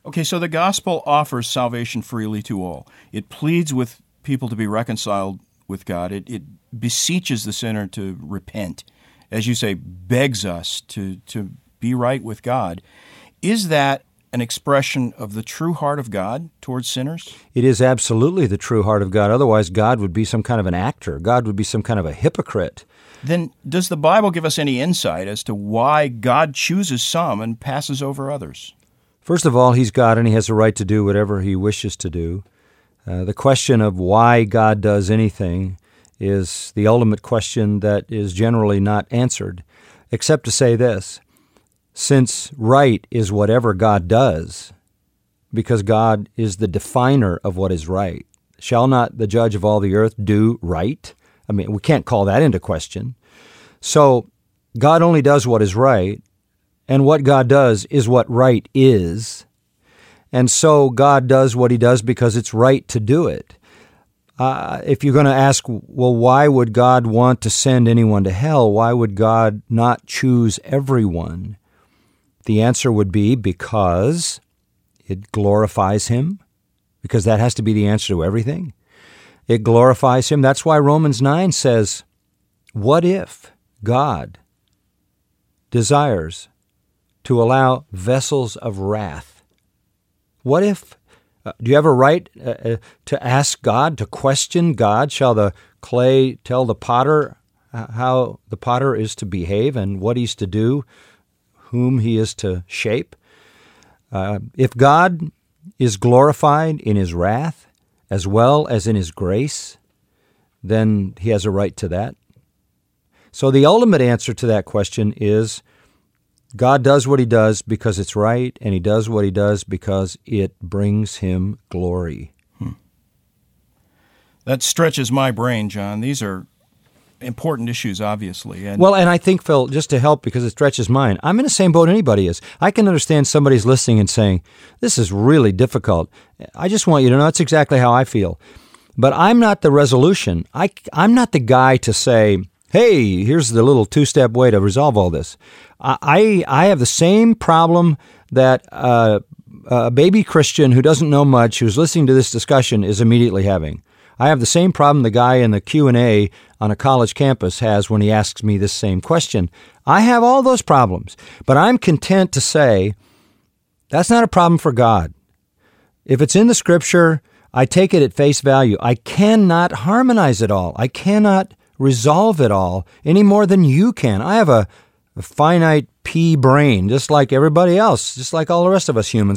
Okay, so the gospel offers salvation freely to all. It pleads with people to be reconciled with God. It beseeches the sinner to repent. As you say, begs us to be right with God. Is that an expression of the true heart of God towards sinners? It is absolutely the true heart of God. Otherwise, God would be some kind of an actor. God would be some kind of a hypocrite. Then does the Bible give us any insight as to why God chooses some and passes over others? First of all, He's God and He has a right to do whatever He wishes to do. The question of why God does anything is the ultimate question that is generally not answered, except to say this: since right is whatever God does, because God is the definer of what is right, shall not the judge of all the earth do right? I mean, we can't call that into question. So God only does what is right, and what God does is what right is. And so God does what He does because it's right to do it. If you're going to ask, well, why would God want to send anyone to hell? Why would God not choose everyone? The answer would be because it glorifies Him, because that has to be the answer to everything. It glorifies Him. That's why Romans 9 says, what if God desires to allow vessels of wrath? What if, do you have a right to ask God, to question God? Shall the clay tell the potter how the potter is to behave and what he's to do, whom he is to shape? If God is glorified in His wrath as well as in His grace, then He has a right to that. So the ultimate answer to that question is God does what He does because it's right, and He does what He does because it brings Him glory. That stretches my brain, John. These are important issues, obviously. And I think, Phil, just to help, because it stretches mine, I'm in the same boat anybody is. I can understand somebody's listening and saying, this is really difficult. I just want you to know that's exactly how I feel. But I'm not the resolution. I'm not the guy to say, hey, here's the little two-step way to resolve all this. I have the same problem that a baby Christian who doesn't know much, who's listening to this discussion, is immediately having. I have the same problem the guy in the Q&A on a college campus has when he asks me this same question. I have all those problems, but I'm content to say that's not a problem for God. If it's in the Scripture, I take it at face value. I cannot harmonize it all. I cannot resolve it all any more than you can. I have a finite pea brain, just like everybody else, just like all the rest of us humans.